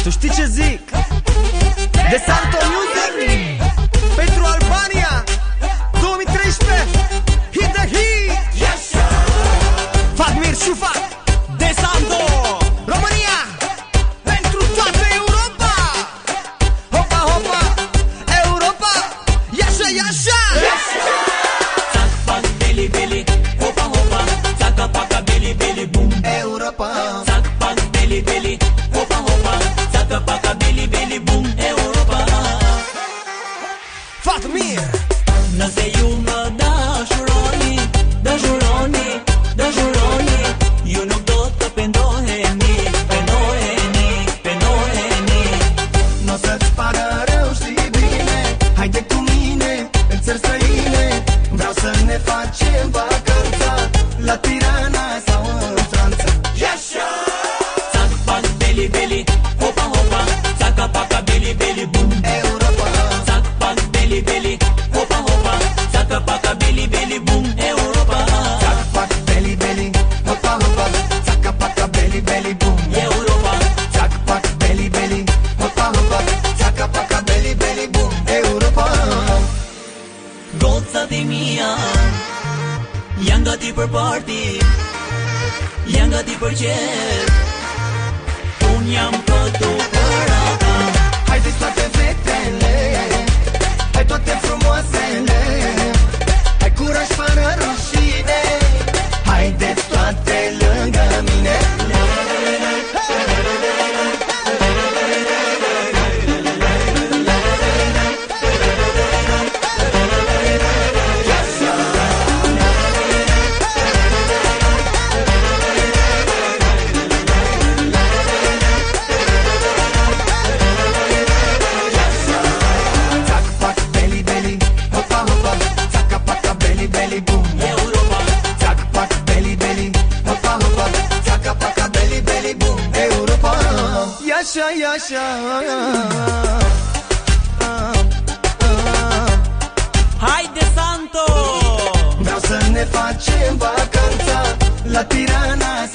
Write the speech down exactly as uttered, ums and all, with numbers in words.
Tu știi ce zic? De Santo Music pentru Albania două mii treisprezece. Hit the hit. Yes, Fatmir Șufac de Santo România pentru toată Europa. Hopa, hopa, Europa. Iașa, iașa. Țac, pac, beli, beli. Hopa, hopa. Țaca, paca, beli, beli, bum. Europa. Țac, pac, beli, beli. Hopa, hopa. Țaca, paca, beli, beli, bum. Europa. Fatmir. Não sei uma da juroni, da juroni, da juroni. Eu não dou pendoheni, pendoheni, pendoheni. N-o să-ți pară rău, știi bine. Haide cu mine în țări străine. Vreau să ne facem vacanța la Tirana sau în Franța. Iașa! Țac, pac, beli, beli. Hopa, hopa. Țaca, paca, beli, beli, bum. Europa. Țac, pac, beli, beli. Hopa, hopa. Țaca, paca, beli, beli, bum. Europa. Țac, pac, beli, beli. Hopa, hopa. Țaca, paca, beli, beli, bum. Europa. Țac, pac, beli, beli. Hopa, hopa. Țaca, paca, beli, beli, bum. Europa. Gozza di mia. Iangati per party. Iangati per cer. Uniam totul părata. Haideți toate fetele, hai toate frumoasele, hai curaj fără rușine, haideți toate lângă mine. Iașa, iașa. Haide, Santo! Vreau să ne facem vacanța la Tirana